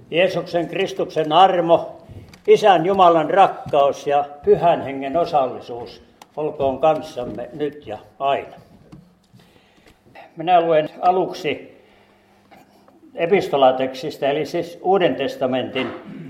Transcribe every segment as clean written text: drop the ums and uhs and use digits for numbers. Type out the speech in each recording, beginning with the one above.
Jeesuksen Kristuksen armo, Isän Jumalan rakkaus ja Pyhän Hengen osallisuus olkoon kanssamme nyt ja aina. Minä luen aluksi epistolatekstistä, eli siis Uuden testamentin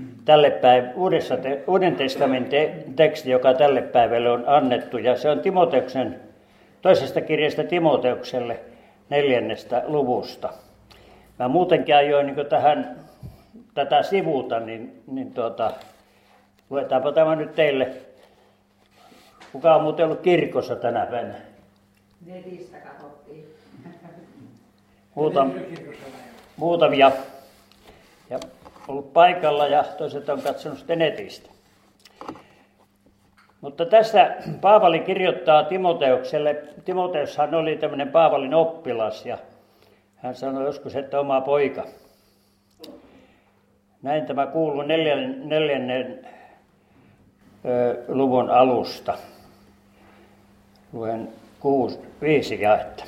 Uuden testamentin teksti, joka tälle päivälle on annettu, ja se on Timoteuksen toisesta kirjasta Timoteukselle 4. luvusta. Mä muutenkin ajoin niin tätä sivuuta, niin luetaanpa tämä nyt teille. Kuka on muuten ollut kirkossa tänä päivänä? Netistä katsottiin. Muutamia. Ja ollut paikalla ja toiset on katsonut sitten netistä. Mutta tässä Paavali kirjoittaa Timoteukselle. Timoteushan oli tämmöinen Paavalin oppilas ja hän sanoi joskus, että oma poika. Näin tämä kuuluu 4. luvun alusta. Luen 5 jaetta.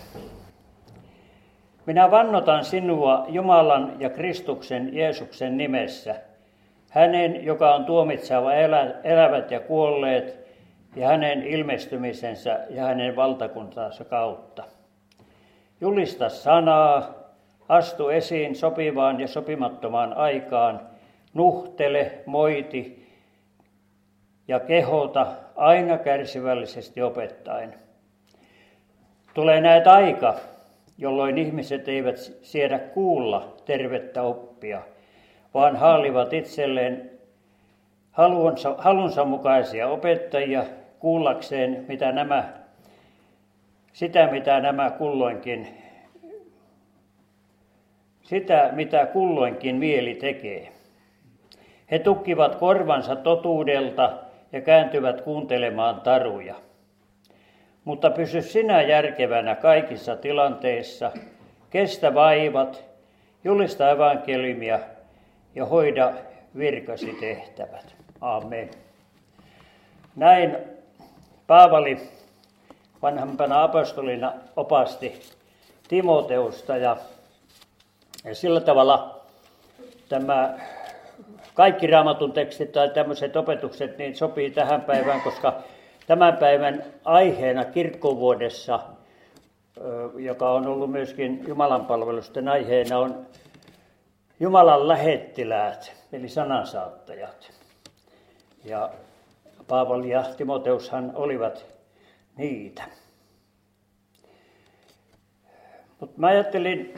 Minä vannotan sinua Jumalan ja Kristuksen Jeesuksen nimessä, hänen, joka on tuomitseva elävät ja kuolleet, ja hänen ilmestymisensä ja hänen valtakuntansa kautta. Julista sanaa, astu esiin sopivaan ja sopimattomaan aikaan, nuhtele, moiti ja kehota aina kärsivällisesti opettaen. Tulee näet aika, jolloin ihmiset eivät siedä kuulla tervettä oppia, vaan haalivat itselleen halunsa mukaisia opettajia kuullakseen, mitä mitä kulloinkin mieli tekee. He tukkivat korvansa totuudelta ja kääntyvät kuuntelemaan taruja. Mutta pysy sinä järkevänä kaikissa tilanteissa, kestä vaivat, julista evankeliumia ja hoida virkasi tehtävät. Amen. Näin Paavali vanhempana apostolina opasti Timoteusta ja sillä tavalla tämä kaikki Raamatun tekstit tai tämmöiset opetukset niin sopii tähän päivään, koska tämän päivän aiheena kirkkovuodessa, joka on ollut myöskin Jumalanpalvelusten aiheena, on Jumalan lähettiläät, eli sanansaattajat. Ja Paavali ja Timoteushan olivat niitä. Mutta mä ajattelin,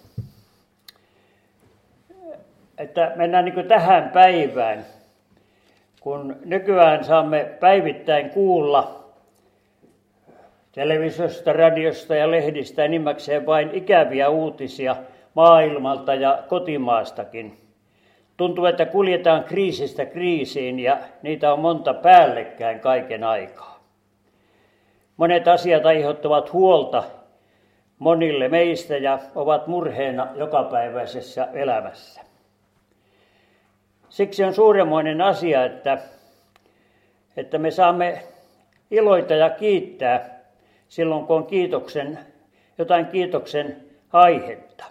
että mennään niin kuin tähän päivään, kun nykyään saamme päivittäin kuulla televisiosta, radiosta ja lehdistä enimmäkseen vain ikäviä uutisia maailmalta ja kotimaastakin. Tuntuu, että kuljetaan kriisistä kriisiin ja niitä on monta päällekkäin kaiken aikaa. Monet asiat aiheuttavat huolta monille meistä ja ovat murheena jokapäiväisessä elämässä. Siksi on suuremmoinen asia, että me saamme iloita ja kiittää silloin, kun on jotain kiitoksen aihetta.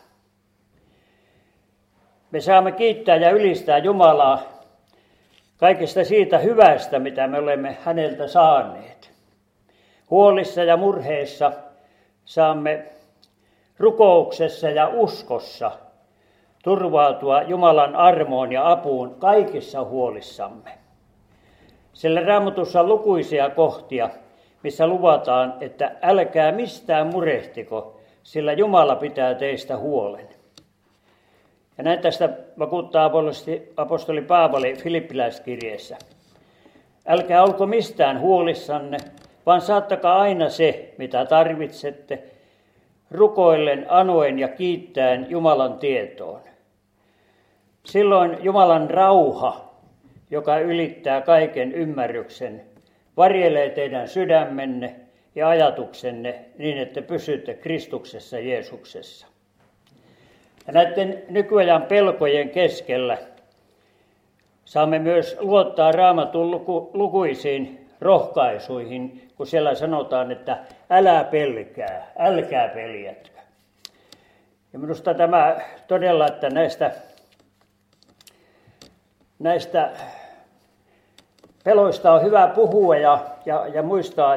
Me saamme kiittää ja ylistää Jumalaa kaikesta siitä hyvästä, mitä me olemme häneltä saaneet. Huolissa ja murheissa saamme rukouksessa ja uskossa turvautua Jumalan armoon ja apuun kaikissa huolissamme. Sillä Raamatussa on lukuisia kohtia, missä luvataan, että älkää mistään murehtiko, sillä Jumala pitää teistä huolen. Ja näin tästä vakuuttaa apostoli Paavali Filippiläiskirjeessä. Älkää olko mistään huolissanne, vaan saattakaa aina se, mitä tarvitsette, rukoillen, anoen ja kiittäen Jumalan tietoon. Silloin Jumalan rauha, joka ylittää kaiken ymmärryksen, varjelee teidän sydämenne ja ajatuksenne niin, että pysytte Kristuksessa Jeesuksessa. Ja näiden nykyajan pelkojen keskellä saamme myös luottaa Raamatun lukuisiin rohkaisuihin, kun siellä sanotaan, että älä pelkää, älkää peljätkö. Ja minusta tämä todella, että näistä näistä peloista on hyvä puhua ja muistaa,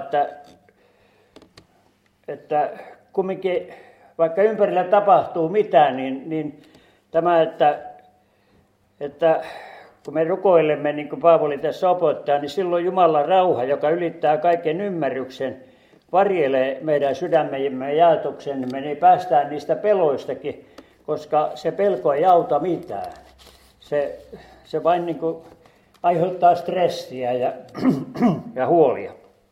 että kumminkin vaikka ympärillä tapahtuu mitään, niin tämä, että kun me rukoilemme, niin kuin Paavali tässä opettaa, niin silloin Jumalan rauha, joka ylittää kaiken ymmärryksen, varjelee meidän sydämemme ja ajatuksen, niin me päästään niistä peloistakin, koska se pelko ei auta mitään. Se vain niin kuin aiheuttaa stressiä ja huolia.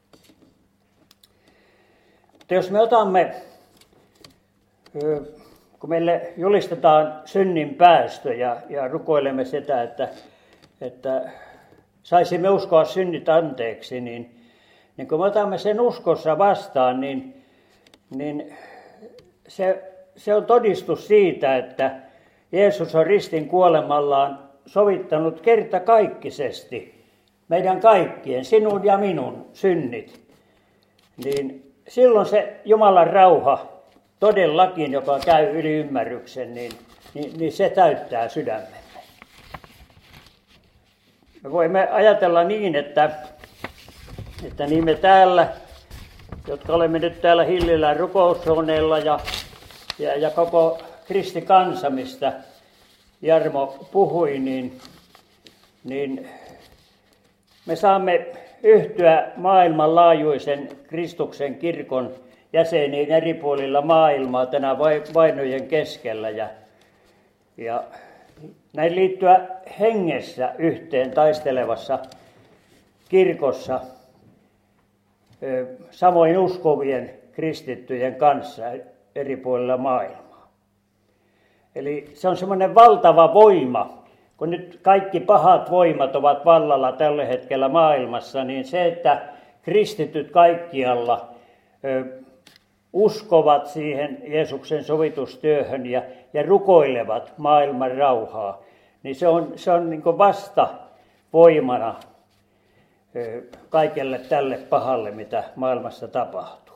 Mutta jos me otamme, kun meille julistetaan synnin päästö ja rukoilemme sitä, että saisimme uskoa synnit anteeksi, niin kun me otamme sen uskossa vastaan, niin se on todistus siitä, että Jeesus on ristin kuolemallaan sovittanut kertakaikkisesti meidän kaikkien, sinun ja minun synnit. Niin silloin se Jumalan rauha todellakin, joka käy yli ymmärryksen, niin se täyttää sydämemme. Me voimme ajatella niin, että niin me täällä, jotka olemme nyt täällä Hillillä rukoushuoneella ja koko kristikansa, mistä Jarmo puhui, niin me saamme yhtyä maailmanlaajuisen Kristuksen kirkon jäseniin eri puolilla maailmaa tänä vainojen keskellä ja näin liittyä hengessä yhteen taistelevassa kirkossa samoin uskovien kristittyjen kanssa eri puolilla maailmaa. Eli se on semmoinen valtava voima, kun nyt kaikki pahat voimat ovat vallalla tällä hetkellä maailmassa, niin se, että kristityt kaikkialla uskovat siihen Jeesuksen sovitustyöhön ja rukoilevat maailman rauhaa, niin se on niin kuin vasta voimana kaikelle tälle pahalle, mitä maailmassa tapahtuu.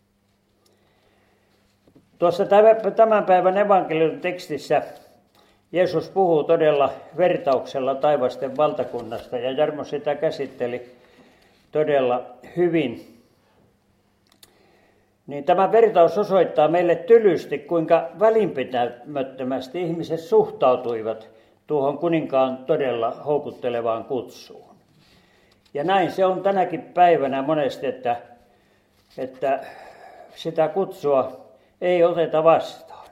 Tuossa tämän päivän evankeliumin tekstissä Jeesus puhuu todella vertauksella taivasten valtakunnasta, ja Jarmo sitä käsitteli todella hyvin. Niin tämä vertaus osoittaa meille tylysti, kuinka välinpitämättömästi ihmiset suhtautuivat tuohon kuninkaan todella houkuttelevaan kutsuun. Ja näin se on tänäkin päivänä monesti, että sitä kutsua ei oteta vastaan.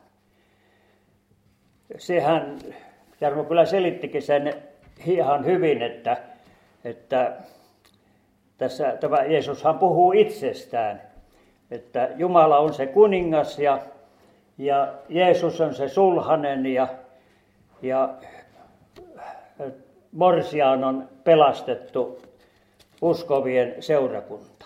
Sehän, Jarmo kyllä selittikin sen ihan hyvin, että tässä tämä Jeesushan puhuu itsestään, että Jumala on se kuningas ja Jeesus on se sulhanen ja morsiaan on pelastettu uskovien seurakunta.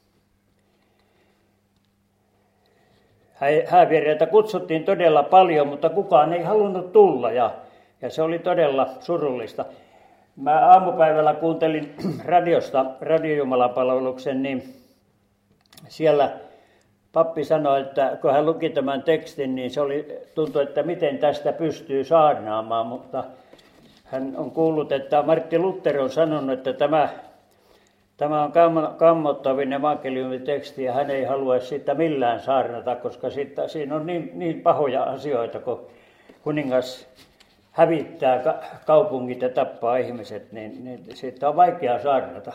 Häävieraita kutsuttiin todella paljon, mutta kukaan ei halunnut tulla ja se oli todella surullista. Mä aamupäivällä kuuntelin radiosta radiojumalapalveluksen, niin siellä pappi sanoi, että kun hän luki tämän tekstin, niin tuntui, että miten tästä pystyy saarnaamaan, mutta hän on kuullut, että Martti Luther on sanonut, että tämä on kammottavin evankeliumin teksti ja hän ei halua siitä millään saarnata, koska siinä on niin pahoja asioita, kun kuningas hävittää kaupungit ja tappaa ihmiset, niin siitä on vaikea saarnata.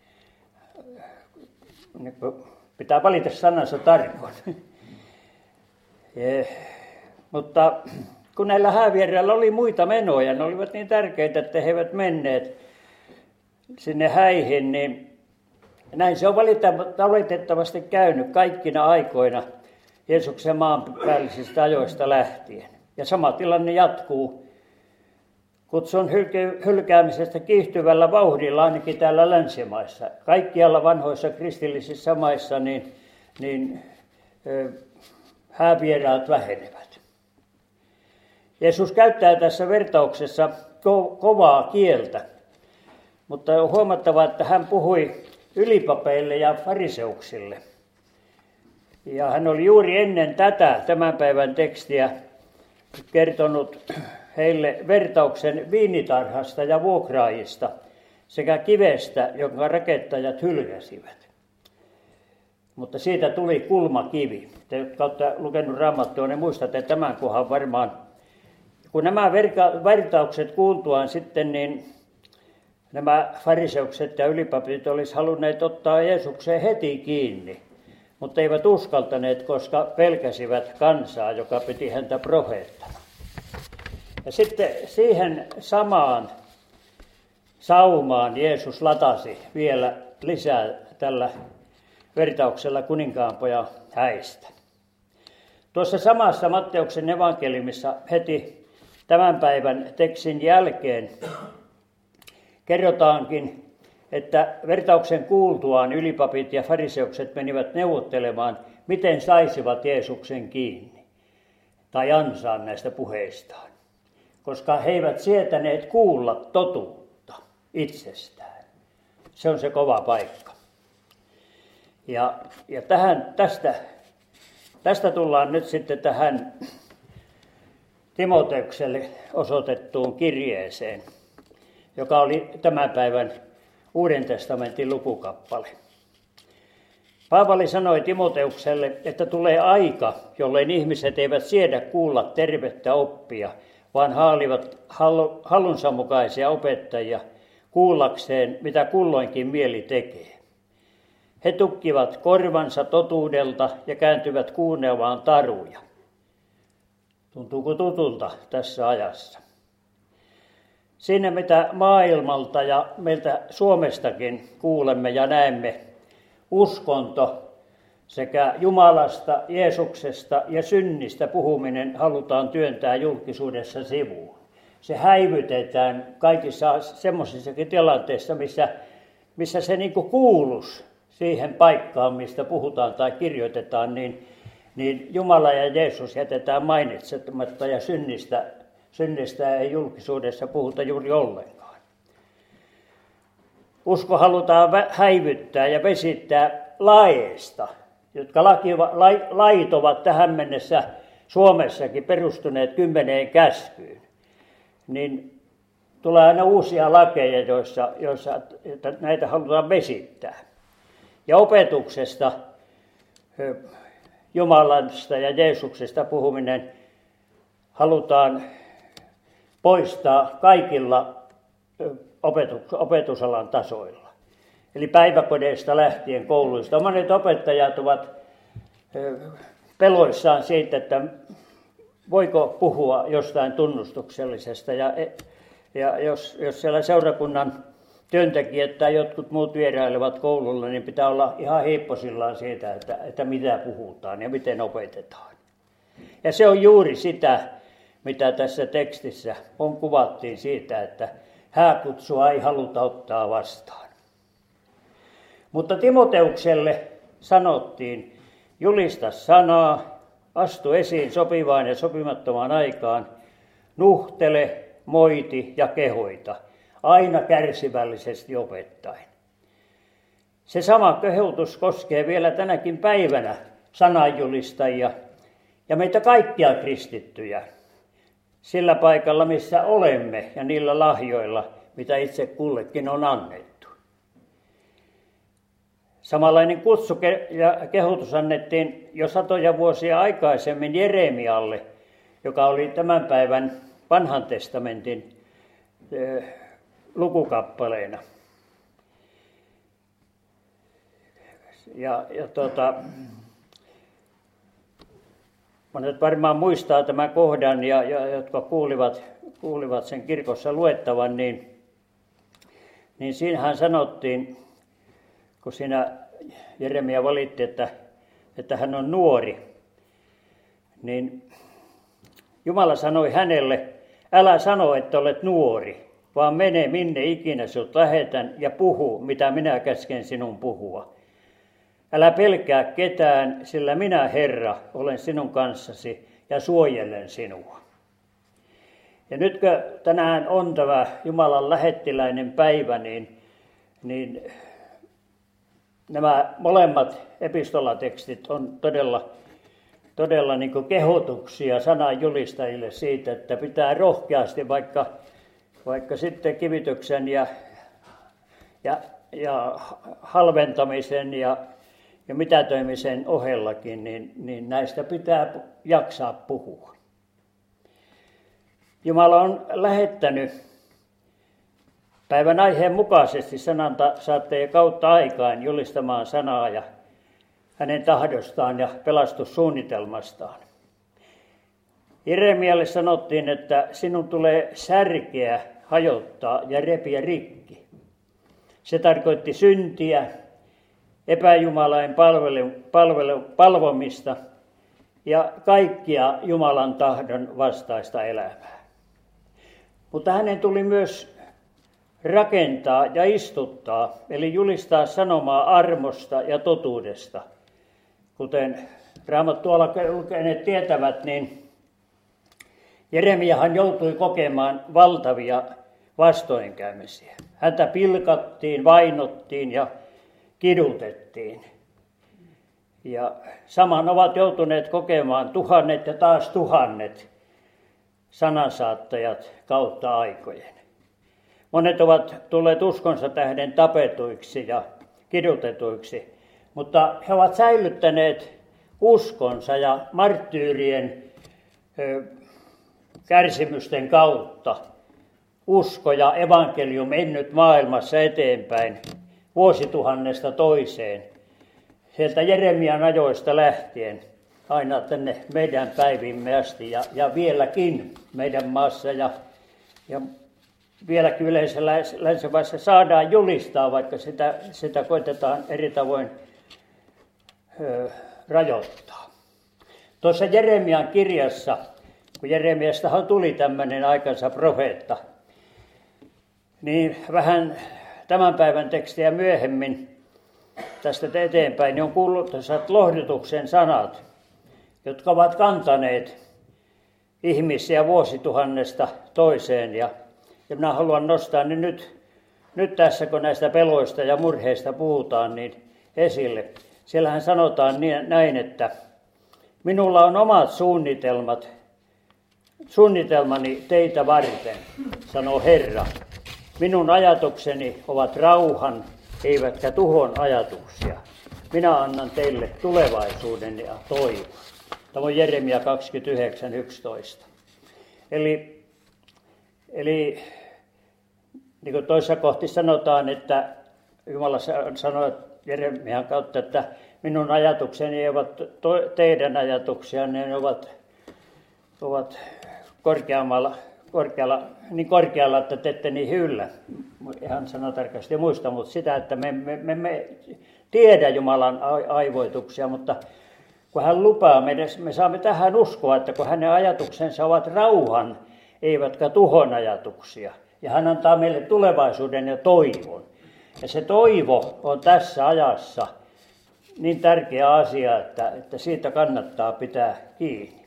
Pitää valita sanansa tarkoin. Mutta kun näillä häävierailla oli muita menoja, ne olivat niin tärkeitä, että he eivät menneet sinne häihin, niin näin se on valitettavasti käynyt kaikkina aikoina Jeesuksen maanpäällisistä ajoista lähtien. Ja sama tilanne jatkuu kutsun hylkäämisestä kiihtyvällä vauhdilla ainakin täällä länsimaissa. Kaikkialla vanhoissa kristillisissä maissa häävieraat vähenevät. Jeesus käyttää tässä vertauksessa kovaa kieltä, mutta on huomattava, että hän puhui ylipapeille ja fariseuksille. Ja hän oli juuri ennen tämän päivän tekstiä kertonut heille vertauksen viinitarhasta ja vuokraajista sekä kivestä, jonka rakettajat hylkäsivät. Mutta siitä tuli kulmakivi. Te, jotka olette lukenut Raamattua, ne muistatte tämän kohan varmaan. Kun nämä vertaukset kuultuaan sitten, niin nämä fariseukset ja ylipapit olisi halunneet ottaa Jeesukseen heti kiinni, mutta eivät uskaltaneet, koska pelkäsivät kansaa, joka piti häntä profeettana. Ja sitten siihen samaan saumaan Jeesus latasi vielä lisää tällä vertauksella kuninkaanpojan häistä. Tuossa samassa Matteuksen evankeliumissa heti tämän päivän tekstin jälkeen kerrotaankin, että vertauksen kuultuaan ylipapit ja fariseukset menivät neuvottelemaan, miten saisivat Jeesuksen kiinni tai ansaa näistä puheistaan, koska he eivät sietäneet kuulla totuutta itsestään. Se on se kova paikka. Ja tästä tullaan nyt sitten tähän Timoteukselle osoitettuun kirjeeseen, joka oli tämän päivän Uuden testamentin lukukappale. Paavali sanoi Timoteukselle, että tulee aika, jolloin ihmiset eivät siedä kuulla tervettä oppia, vaan haalivat halunsa mukaisia opettajia kuullakseen, mitä kulloinkin mieli tekee. He tukkivat korvansa totuudelta ja kääntyvät kuunnelmaan taruja. Tuntuuko tutulta tässä ajassa? Siinä mitä maailmalta ja meiltä Suomestakin kuulemme ja näemme, uskonto sekä Jumalasta, Jeesuksesta ja synnistä puhuminen halutaan työntää julkisuudessa sivuun. Se häivytetään kaikissa semmoisissakin tilanteissa, missä se niin kuin kuuluisi siihen paikkaan, mistä puhutaan tai kirjoitetaan, niin Jumala ja Jeesus jätetään mainitsematta ja synnistä ei julkisuudessa puhuta juuri ollenkaan. Usko halutaan häivyttää ja vesittää laeista, jotka lait ovat tähän mennessä Suomessakin perustuneet 10 käskyyn. Niin tulee aina uusia lakeja, joissa näitä halutaan vesittää. Ja opetuksesta, Jumalasta ja Jeesuksesta puhuminen halutaan poistaa kaikilla opetusalan tasoilla. Eli päiväkodeista lähtien kouluista. Monet opettajat ovat peloissaan siitä, että voiko puhua jostain tunnustuksellisesta. Ja jos siellä seurakunnan työntekijät tai jotkut muut vierailevat koululla, niin pitää olla ihan hiipposillaan siitä, että mitä puhutaan ja miten opetetaan. Ja se on juuri sitä, mitä tässä tekstissä kuvattiin siitä, että hääkutsua ei haluta ottaa vastaan. Mutta Timoteukselle sanottiin, julista sanaa, astu esiin sopivaan ja sopimattomaan aikaan, nuhtele, moiti ja kehoita, aina kärsivällisesti opettaen. Se sama kehotus koskee vielä tänäkin päivänä sananjulistajia ja meitä kaikkia kristittyjä sillä paikalla, missä olemme ja niillä lahjoilla, mitä itse kullekin on annettu. Samanlainen kutsu ja kehotus annettiin jo satoja vuosia aikaisemmin Jeremialle, joka oli tämän päivän Vanhan testamentin lukukappaleena. Monet varmaan muistaa tämän kohdan ja jotka kuulivat sen kirkossa luettavan, niin siinähän sanottiin, kun siinä Jeremia valitti, että hän on nuori, niin Jumala sanoi hänelle, älä sano, että olet nuori, vaan mene minne ikinä sinut lähetän ja puhu, mitä minä käsken sinun puhua. Älä pelkää ketään, sillä minä, Herra, olen sinun kanssasi ja suojelen sinua. Ja nytkö tänään on tämä Jumalan lähettiläinen päivä, niin nämä molemmat epistolatekstit on todella niin kuin kehotuksia sananjulistajille siitä, että pitää rohkeasti vaikka sitten kivityksen ja halventamisen ja mitätöimisen ohellakin, niin näistä pitää jaksaa puhua. Jumala on lähettänyt päivän aiheen mukaisesti sanansaattajien kautta aikaan julistamaan sanaa ja hänen tahdostaan ja pelastussuunnitelmastaan. Jeremialle sanottiin, että sinun tulee särkeä, hajottaa ja repiä rikki. Se tarkoitti syntiä, epäjumalain palvomista ja kaikkia Jumalan tahdon vastaista elämää. Mutta hänen tuli myös rakentaa ja istuttaa, eli julistaa sanomaa armosta ja totuudesta. Kuten Raamattua lukeneet tietävät, niin Jeremiahan joutui kokemaan valtavia vastoinkäymisiä. Häntä pilkattiin, vainottiin ja kidutettiin. Ja saman ovat joutuneet kokemaan tuhannet ja taas tuhannet sanansaattajat kautta aikojen. Monet ovat tulleet uskonsa tähden tapetuiksi ja kidutetuiksi, mutta he ovat säilyttäneet uskonsa ja marttyyrien kärsimysten kautta usko ja evankelium mennyt maailmassa eteenpäin vuosituhannesta toiseen. Sieltä Jeremian ajoista lähtien aina tänne meidän päivimme asti ja vieläkin meidän maassa ja vieläkin yleensä länsimaissa saadaan julistaa, vaikka sitä koitetaan eri tavoin rajoittaa. Tuossa Jeremian kirjassa, kun Jeremiastahan tuli tämmöinen aikansa profeetta, niin vähän tämän päivän tekstiä myöhemmin tästä eteenpäin niin on kuullut lohdutuksen sanat, jotka ovat kantaneet ihmisiä vuosituhannesta toiseen. Ja minä haluan nostaa ne nyt tässä, kun näistä peloista ja murheista puhutaan, niin esille. Siellähän sanotaan näin, että minulla on omat suunnitelmani teitä varten, sanoo Herra. Minun ajatukseni ovat rauhan, eivätkä tuhon ajatuksia. Minä annan teille tulevaisuuden ja toivon. Tämä on Jeremia 29:11. Eli niin kuin toisessa kohti sanotaan, että Jumala sanoi Jeremian kautta, että minun ajatukseni eivät teidän ajatuksianne, ne ovat niin korkealla, että te ette niin hyllä. Ihan sanatarkasti muista, mutta sitä, että me tiedä Jumalan aivoituksia, mutta kun hän lupaa, me saamme tähän uskoa, että kun hänen ajatuksensa ovat rauhan, eivätkä tuhon ajatuksia. Ja hän antaa meille tulevaisuuden ja toivon. Ja se toivo on tässä ajassa niin tärkeä asia, että siitä kannattaa pitää kiinni.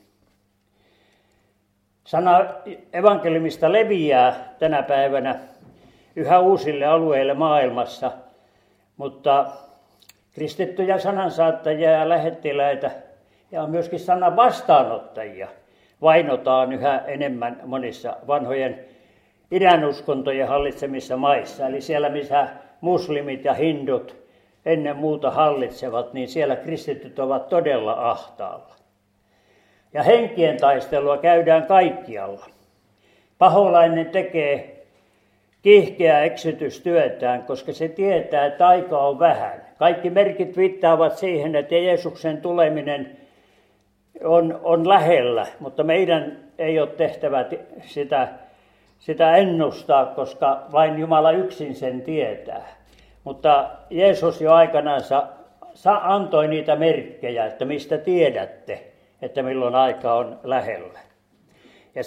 Sana evankeliumista leviää tänä päivänä yhä uusille alueille maailmassa, mutta kristittyjä sanansaattajia ja lähettiläitä ja myöskin sanan vastaanottajia vainotaan yhä enemmän monissa vanhojen idänuskontojen hallitsemissa maissa. Eli siellä, missä muslimit ja hindut ennen muuta hallitsevat, niin siellä kristityt ovat todella ahtaalla. Ja henkien taistelua käydään kaikkialla. Paholainen tekee kiihkeää eksytystyötään, koska se tietää, että aikaa on vähän. Kaikki merkit viittaavat siihen, että Jeesuksen tuleminen on lähellä, mutta meidän ei ole tehtävä sitä ennustaa, koska vain Jumala yksin sen tietää. Mutta Jeesus jo aikanaansa antoi niitä merkkejä, että mistä tiedätte, että milloin aika on lähellä. Ja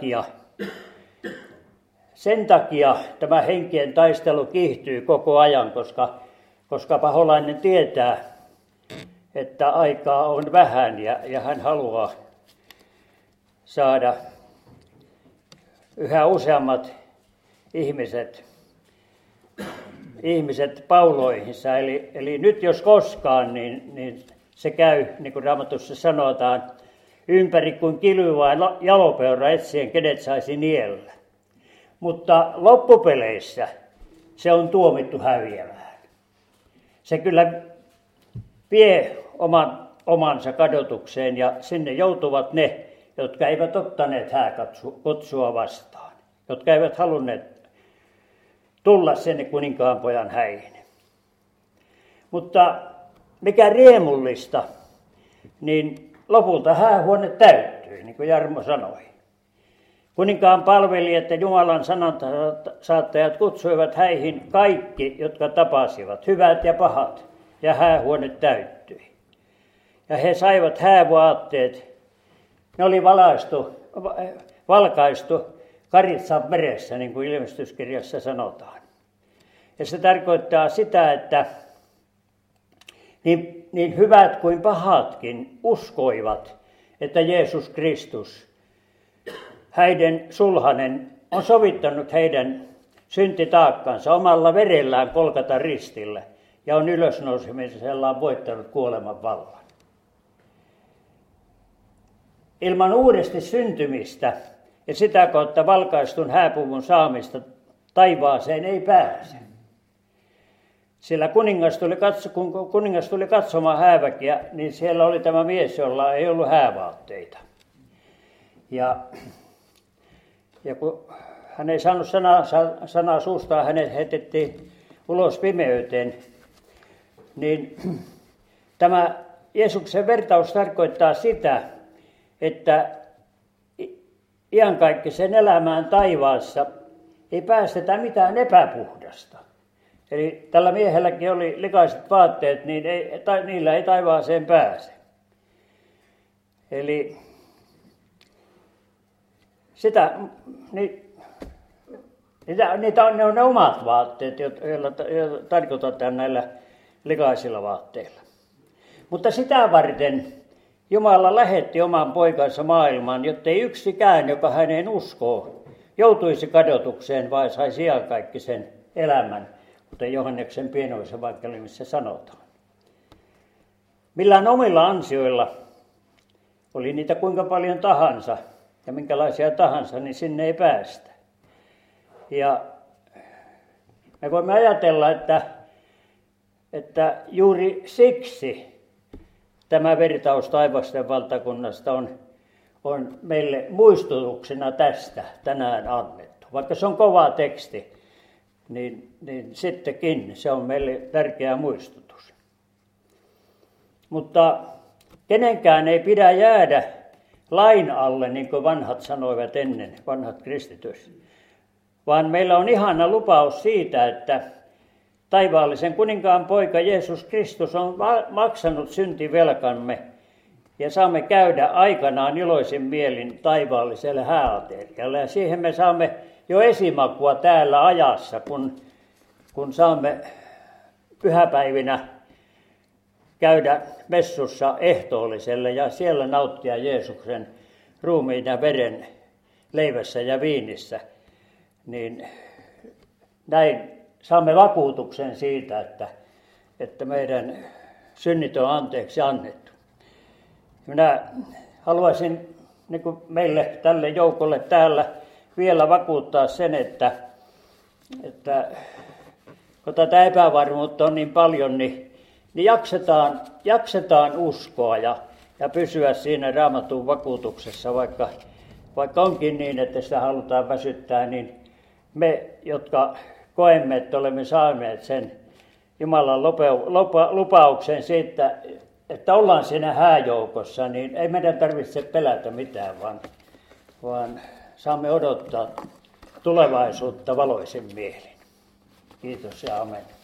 sen takia tämä henkien taistelu kiihtyy koko ajan, koska paholainen tietää, että aikaa on vähän ja hän haluaa saada yhä useammat ihmiset pauloihinsa. Eli nyt jos koskaan, niin se käy, niin kuin Raamatussa sanotaan, ympäri kuin kilyvaa jalopeura etsien, kenet saisi niellä. Mutta loppupeleissä se on tuomittu häviämään. Se kyllä vie omansa kadotukseen ja sinne joutuvat ne, jotka eivät ottaneet hääkutsua vastaan, jotka eivät halunneet tulla sinne kuninkaanpojan häihin. Mutta mikä riemullista, niin lopulta häähuone täyttyi, niin kuin Jarmo sanoi. Kuninkaan palvelijat ja Jumalan sanansaattajat kutsuivat häihin kaikki, jotka tapasivat, hyvät ja pahat, ja häähuone täyttyi. Ja he saivat häävaatteet, ne oli valkaistu karitsan veressä, niin kuin ilmestyskirjassa sanotaan. Ja se tarkoittaa sitä, että niin hyvät kuin pahatkin uskoivat, että Jeesus Kristus, häiden sulhanen, on sovittanut heidän syntitaakkansa omalla verellään Golgatan ristillä ja on ylösnousemisellaan voittanut kuoleman vallan. Ilman uudesti syntymistä ja sitä kautta valkaistun hääpuvun taivaaseen ei pääse. Sillä kun kuningas tuli katsomaan hääväkiä, niin siellä oli tämä mies, jolla ei ollut häävaatteita. Ja kun hän ei saanut sanaa suustaan, hänet heitettiin ulos pimeyteen, niin tämä Jeesuksen vertaus tarkoittaa sitä, että iankaikkisen elämään taivaassa ei päästetä mitään epäpuhdasta. Eli tällä miehelläkin oli likaiset vaatteet, niin niillä ei taivaaseen pääse. Eli ne on ne omat vaatteet, joilla tarkoitetaan näillä likaisilla vaatteilla. Mutta sitä varten Jumala lähetti oman poikansa maailmaan, jottei yksikään, joka häneen uskoo, joutuisi kadotukseen, vai saisi iankaikkisen elämän, kuten Johanneksen pienoisevankeliumissa sanotaan. Millään omilla ansioilla, oli niitä kuinka paljon tahansa ja minkälaisia tahansa, niin sinne ei päästä. Ja me voimme ajatella, että juuri siksi tämä vertaus taivasten valtakunnasta on meille muistutuksena tästä tänään annettu. Vaikka se on kova teksti, niin sittenkin se on meille tärkeä muistutus. Mutta kenenkään ei pidä jäädä lain alle, niin kuin vanhat sanoivat ennen, vanhat kristityt. Vaan meillä on ihana lupaus siitä, että taivaallisen kuninkaan poika Jeesus Kristus on maksanut syntivelkamme ja saamme käydä aikanaan iloisin mielin taivaalliselle hääaterialle. Ja siihen me saamme jo esimakua täällä ajassa, kun saamme pyhäpäivinä käydä messussa ehtoolliselle ja siellä nauttia Jeesuksen ruumiin ja veren leivässä ja viinissä. Niin näin saamme vakuutuksen siitä, että meidän synnit on anteeksi annettu. Minä haluaisin niin kuin meille, tälle joukolle täällä vielä vakuuttaa sen, että kun tätä epävarmuutta on niin paljon, niin jaksetaan uskoa ja pysyä siinä Raamatun vakuutuksessa, vaikka onkin niin, että sitä halutaan väsyttää, niin me, jotka koemme, että olemme saaneet sen Jumalan lupauksen siitä, että ollaan siinä hääjoukossa, niin ei meidän tarvitse pelätä mitään, vaan saamme odottaa tulevaisuutta valoisin mielin. Kiitos ja amen.